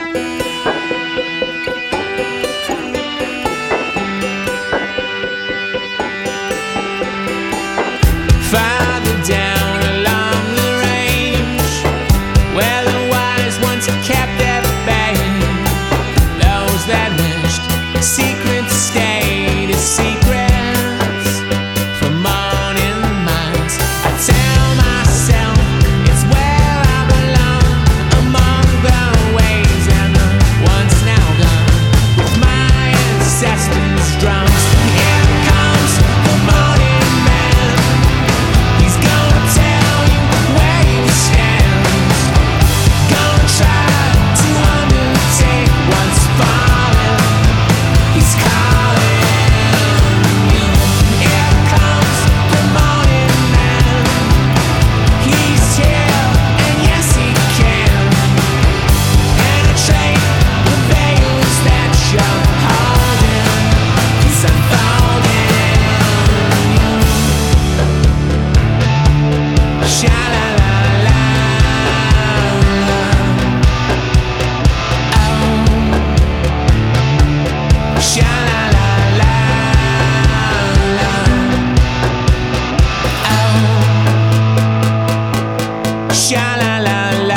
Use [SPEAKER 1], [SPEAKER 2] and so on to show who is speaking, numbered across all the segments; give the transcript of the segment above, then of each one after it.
[SPEAKER 1] Farther down along the range, where the wise ones kept their faith, those that wished secrets stayed as secrets for morning minds. I tell myself it's where I belong, among the waves and the ones now gone, with my ancestors' drums. Here comes the morning man. He's gonna tell you where you stand, gonna try to undertake what's falling. He's calling you. Here comes the morning man. He's here, and yes he can penetrate the veils that you're holding. He's unfolding. Sha-la-la-la. Oh. Sha-la-la-la. Oh. Sha-la-la-la.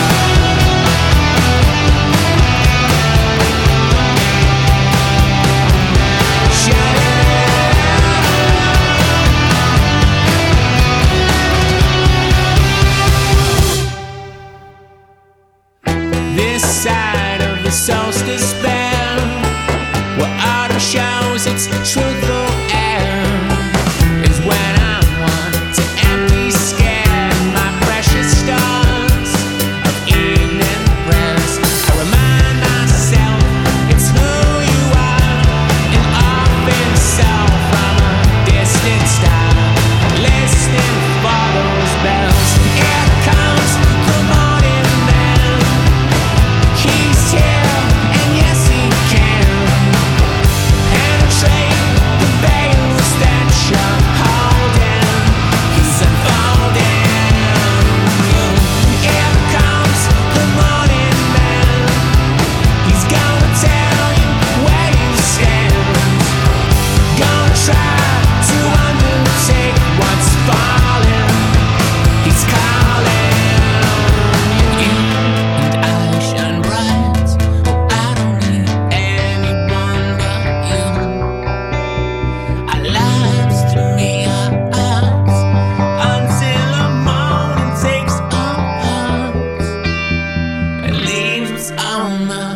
[SPEAKER 1] This side of the solstice bell, where autumn shows its truthful air, is when I want to empty scan my precious stars of evening prayers. I remind myself it's who you are, and often so from a distant star, listening for those bells. Here comes the morning man. He's here, and yes he can penetrate the veils that you're holding. He's unfolding. Here comes the morning man. He's gonna tell you where you stand, gonna try to undertake what's falling. He's calling you, and I shine bright. Oh, I don't need anyone but you. Our lives to me are ours, until the morning takes our hearts and leaves us on the